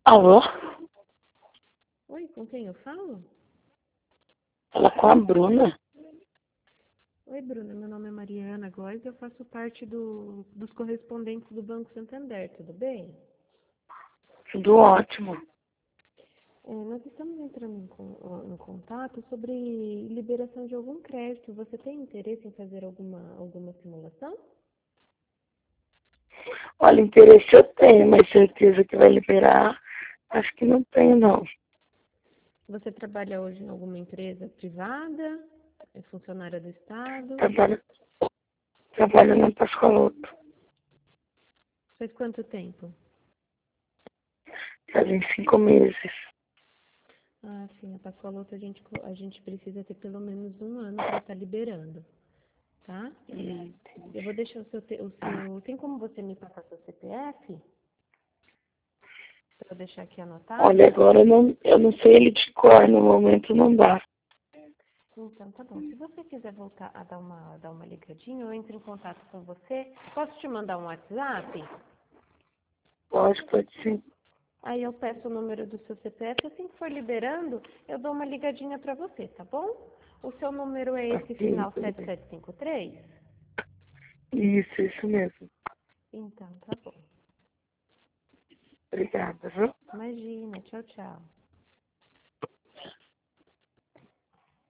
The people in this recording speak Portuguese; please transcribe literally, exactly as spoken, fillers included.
Alô? Oi, com quem eu falo? Fala com a Bruna. Oi, Bruna, meu nome é Mariana Góes e eu faço parte do, dos correspondentes do Banco Santander, tudo bem? Tudo ótimo. É, nós estamos entrando em, con- em contato sobre liberação de algum crédito. Você tem interesse em fazer alguma, alguma simulação? Olha, interesse eu tenho, mas certeza que vai liberar, acho que não tenho, não. Você trabalha hoje em alguma empresa privada? É funcionária do Estado? Trabalho, trabalho na Pascoaloto. Faz quanto tempo? Fazem cinco meses. Ah, sim, a Pascoaloto a gente, co- a gente precisa ter pelo menos um ano para estar liberando, tá? Hum, Eu vou deixar o seu, te- o seu. Tem como você me passar seu C P F? Para eu deixar aqui Olha, anotado? agora eu não, eu não sei ele de cor, no momento não dá. Então, tá bom. Se você quiser voltar a dar uma, dar uma ligadinha, eu entro em contato com você. Posso te mandar um WhatsApp? Pode, pode sim. Aí eu peço o número do seu C P F. Assim que for liberando, eu dou uma ligadinha para você, tá bom? O seu número é esse Ok, final tudo sete bem. sete cinco três? Isso, isso mesmo. Então, tá bom. Obrigada, viu? Imagina. Tchau, tchau.